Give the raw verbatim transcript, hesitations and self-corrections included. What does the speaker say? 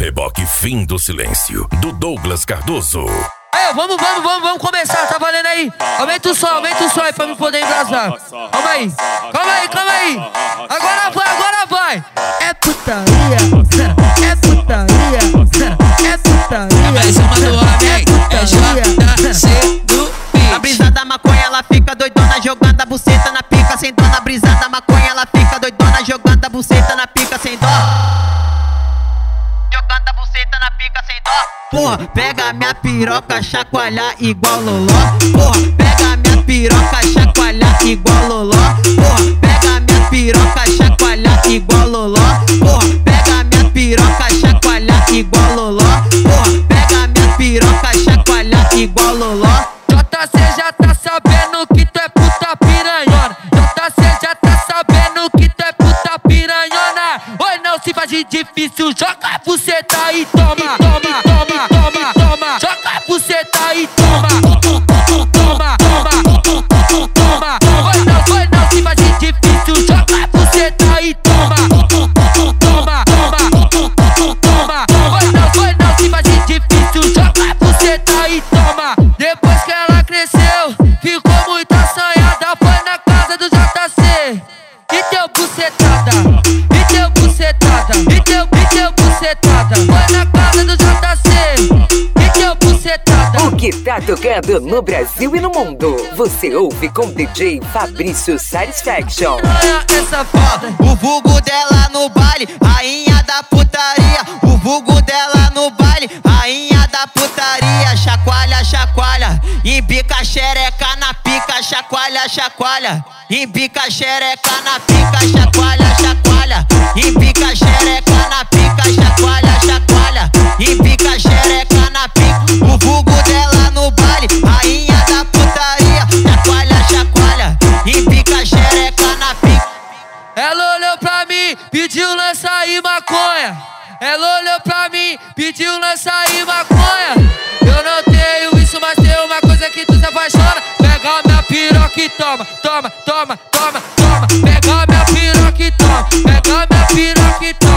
Reboque Fim do Silêncio, do Douglas Cardoso. Aí, vamos, vamos, vamos, vamos começar, tá valendo aí? Aumenta o som, aumenta o som aí pra me poder embrasar. Calma aí, calma aí, calma aí. Agora vai, agora vai. É putaria, é putaria, é putaria. É mais uma do homem, é J C do beat. A brisa da maconha, ela fica doidona, jogando a buceta na pica sem dó. Na brisa da maconha, ela fica doidona, jogando a buceta na pica sem dó. Jogando a buceta na pica sem dó. Porra, pega minha piroca, chacoalhar igual loló. Porra, pega minha piroca, chacoalhar igual loló. Porra, pega minha piroca, chacoalhar igual loló. Porra, pega minha piroca, chacoalhar igual loló. Porra, pega minha piroca, chacoalhar igual loló. J C já tá sabendo que tu é puta piranhona. J C já tá sabendo que tu é puta piranhona. Oi, não se faz de difícil, joga a buceta e toma, toma, toma, toma, toma. Joga a buceta e toma, toma, toma, toma. Oi, não, oi, não se faz de difícil, joga a buceta e toma, toma, toma, toma. Oi, não, oi, não se faz de difícil, joga a buceta e toma. Depois que ela cresceu, ficou muito assanhada, foi na casa do J C e deu bucetada, e deu bucetada, e deu, e deu bucetada. Foi na casa do J C e deu bucetada. O que tá tocando no Brasil e no mundo, você ouve com D J Fabrício Satisfaction. Essa foda, O vulgo dela no baile, rainha da putaria. O vulgo dela no baile, rainha da putaria. Chacoalha, chacoalha, embica xereca na pica. Chacoalha, chacoalha, embica xereca na pica. Chacoalha, chacoalha, embica xereca na pica. Chacoalha, chacoalha, embica xereca na pica. O vulgo dela no baile, rainha da putaria. Chacoalha, chacoalha, embica xereca na pica. ela olhou pra mim, pediu lança e maconha. Ela olhou pra mim, pediu lança e maconha. Eu não tenho isso, mas tem uma coisa que tu se apaixona. Pega minha piroca e toma, toma, toma, toma, toma. Pega minha piroca e toma, pega minha piroca e toma.